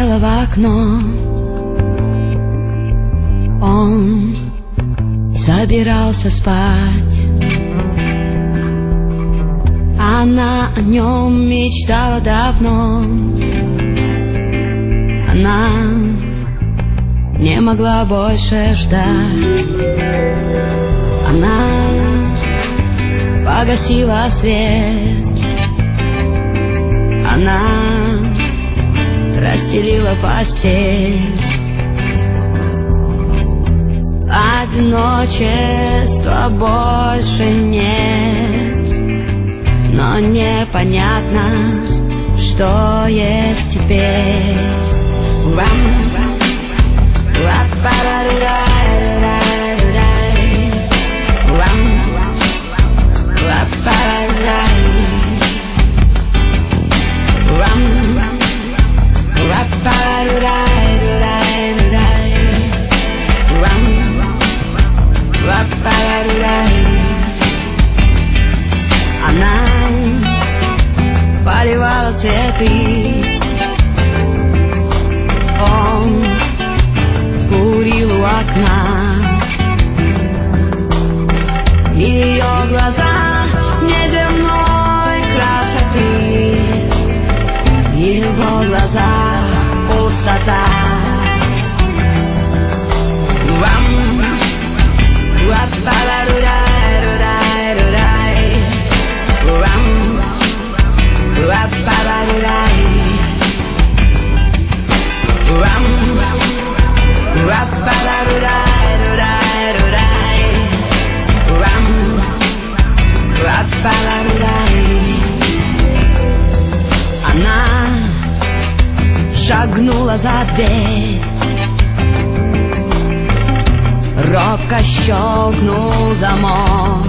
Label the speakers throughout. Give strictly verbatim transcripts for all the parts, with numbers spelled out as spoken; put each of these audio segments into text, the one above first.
Speaker 1: глядела в окно. Он собирался спать. Она о нем мечтала давно. Она не могла больше ждать. Она погасила свет. Она расстелила постель. Одиночества больше нет, но непонятно, что есть теперь. Она поливала цветы. Он курил у окна. Ее глаза неземной красоты, его глаза пустота. Она шагнула за дверь. Робко щелкнул замок.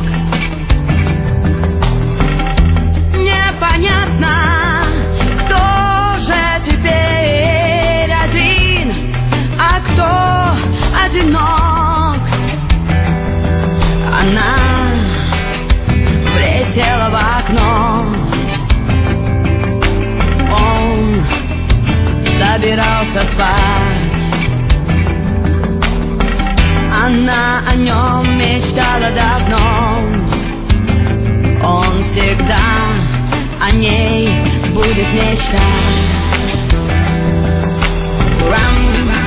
Speaker 1: Непонятно, кто же теперь один, а кто одинок. Она влетела в окно. Он собирался спать. Она о нем мечтала давно. Он всегда о ней будет мечтать.